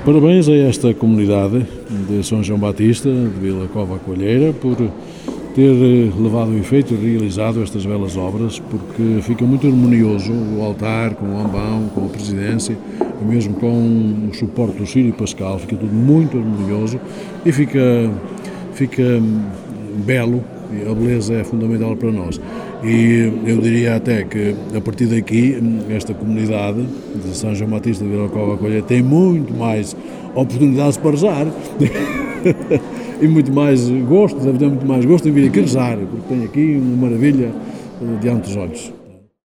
Parabéns a esta comunidade de São João Batista, de Vila Cova Coalheira, por ter levado a efeito e realizado estas belas obras, porque fica muito harmonioso o altar com o ambão, com a presidência, e mesmo com o suporte do Círio Pascal, fica tudo muito harmonioso e fica belo, e a beleza é fundamental para nós. E eu diria até que, a partir daqui, esta comunidade de São João Batista de Vila Cova Coalheira tem muito mais oportunidades para rezar e muito mais gosto, deve ter muito mais gosto em vir aqui rezar, porque tem aqui uma maravilha diante dos olhos.